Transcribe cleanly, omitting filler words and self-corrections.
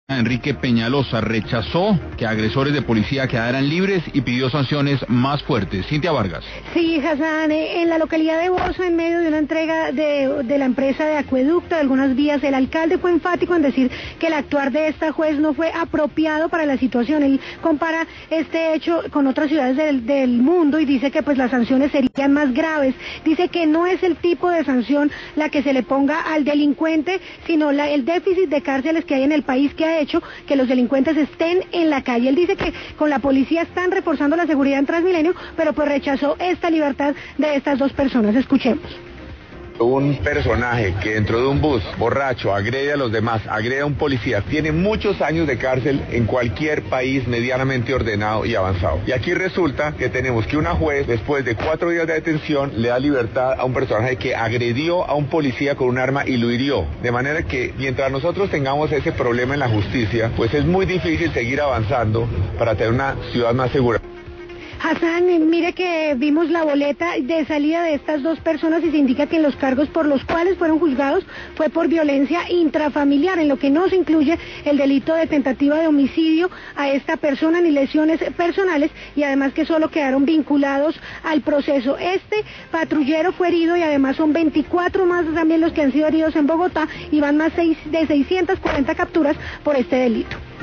Enrique Peñalosa rechazó que agresores de policía quedaran libres y pidió sanciones más fuertes. Cintia Vargas. Sí, Hassan, en la localidad de Bosa, en medio de una entrega de la empresa de acueducto de algunas vías, el alcalde fue enfático en decir que el actuar de esta juez no fue apropiado para la situación. Él compara este hecho con otras ciudades del mundo y dice que pues las sanciones serían más graves. Dice que no es el tipo de sanción la que se le ponga al delincuente, sino el déficit de cárceles que hay en el país que ha hecho que los delincuentes estén en la calle. Él dice que con la policía están reforzando la seguridad en Transmilenio, pero pues rechazó esta libertad de estas dos personas. Escuchemos. Un personaje que dentro de un bus borracho agrede a los demás, agrede a un policía, tiene muchos años de cárcel en cualquier país medianamente ordenado y avanzado. Y aquí resulta que tenemos que una juez, después de 4 días de detención, le da libertad a un personaje que agredió a un policía con un arma y lo hirió. De manera que mientras nosotros tengamos ese problema en la justicia, pues es muy difícil seguir avanzando para tener una ciudad más segura. Hassan, mire que vimos la boleta de salida de estas dos personas y se indica que los cargos por los cuales fueron juzgados fue por violencia intrafamiliar, en lo que no se incluye el delito de tentativa de homicidio a esta persona ni lesiones personales, y además que solo quedaron vinculados al proceso. Este patrullero fue herido y además son 24 más también los que han sido heridos en Bogotá y van más de 640 capturas por este delito.